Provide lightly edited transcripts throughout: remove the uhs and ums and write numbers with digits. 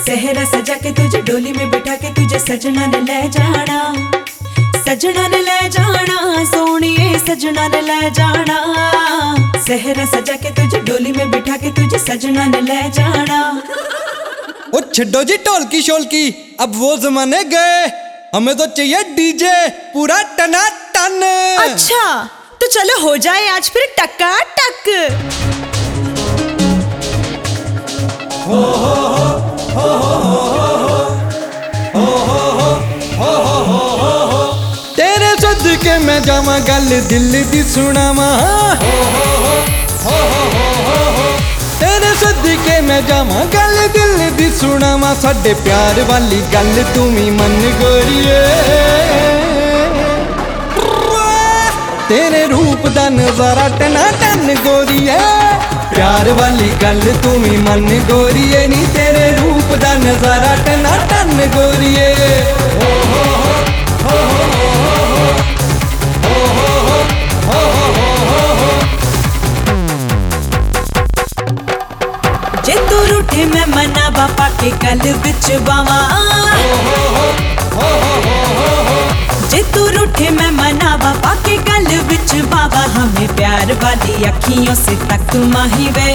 सेहरा सजा के तुझे डोली में बिठा के तुझे सजना ने ले जाना, सजना ने ले जाना, सोनिए सजना ने ले जाना। सेहरा सजा के तुझे डोली में बिठा के तुझे सजना ने ले जाना। ओ छड्डो जी ढोलकी शोलकी, अब वो जमाने गए, हमें तो चाहिए डीजे पूरा टना टन। अच्छा तो चलो हो जाए आज फिर टका टक। हो हो हो हो हो तेरे सदके मैं जावा गल दिल दी सुनावा। तेरे सदके मैं जावा गल दिल दी सुनावा, साडे प्यार वाली गल तू भी मन गोरिए। तेरे रूप दा नजारा टना टन गोरिए, प्यार वाली गल तू भी मन गोरिए नी। तेरे रूप दा नजारा टना टन गोरिए। जे तू रूठे मैं मना बापा के गल बिच बावा। जे तू रूठे मैं मना बापा के गल बिच बाबा, हमें प्यार वाली अखियों से तक माही वे।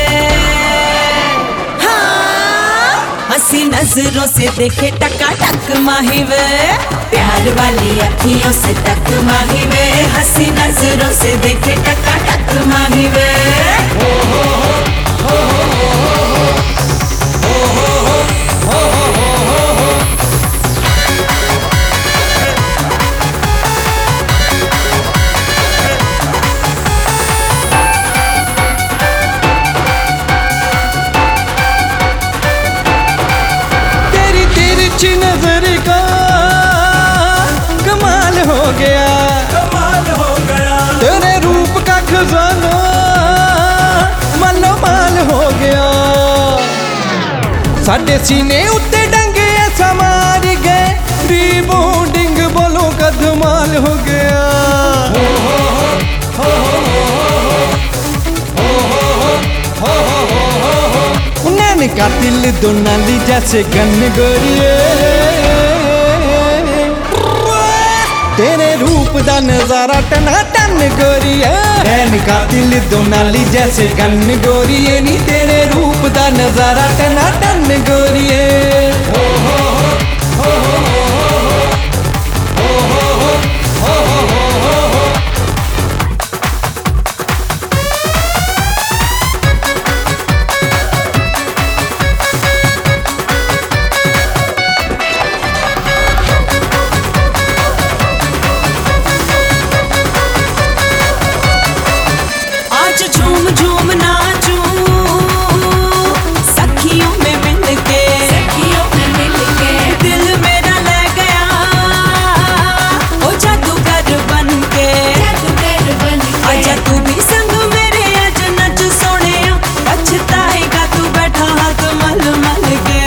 हाँ हंसी नजरों से देखे टका टक माही वे, प्यार वाली अखियों से तक माही वे। हंसी नजरों से देखे टका टक माही वे। तिरछी नजर का कमाल हो गया, कमाल हो गया। तेरे रूप का खजाना मालो माल हो गया। साडे सीने उत्ते डंगे ऐसा मार गए, रीबोंडिंग बोलो का धमाल हो गया। नैन का दिल दोनाली जैसे गन गोरिए। तेरे रूप दा नजारा टना टन गोरिए, नैन का दिल दोनाली जैसे गन गोरिए नी। तेरे रूप दा नजारा टना टन गोरिए। झूम झूम नाचूं सखियों में मिलके, सखियों में मिलके। दिल मेरा ले गया ओ जादूगर बनके, जादूगर बनके। आजा तू भी संग मेरे अज नच सोने, पछताएगा तू बैठा हाथ मल मल के।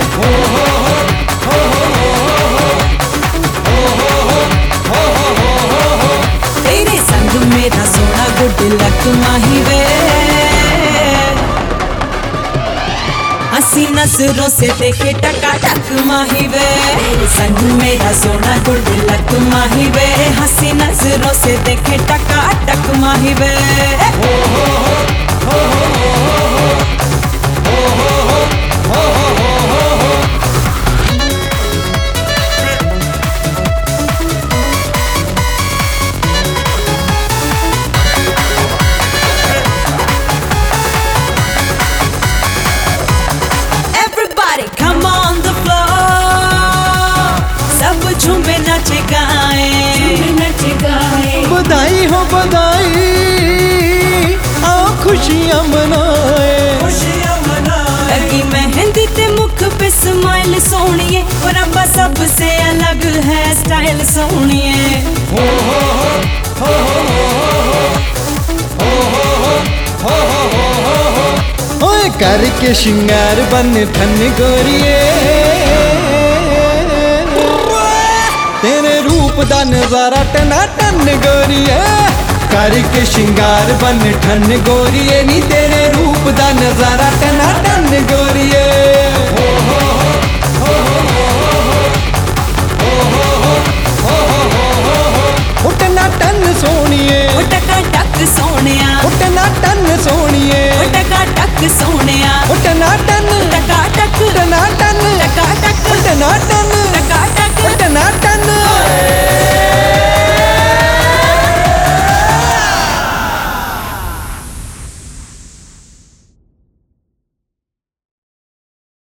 तेरे संग मेरा सोना गुड लक माही वे। हंसी नजरों से देखे टका टक माही वे, तेरे संग मेरा सोना गुड लक माही वे। हंसी नजरों से देखे टका टक माही वे। झूमे नच गाए, बधाई हो बधाई, आओ खुशियां मनाए, खुशियां मनाए। लगी मेहंदी ते मुख पे स्माइल सोनिए, और रब्बा सबसे अलग है स्टाइल सोनिए। ओए करके श्रृंगार बन ठन गोरिए। तेरे रूप दा नजारा टना टन गोरिए, करके श्रृंगार बन ठन गोरिए नी। तेरे रूप दा नजारा टना टन गोरिए। सोनिया टना टन टका टक टना टन टका टक टना टन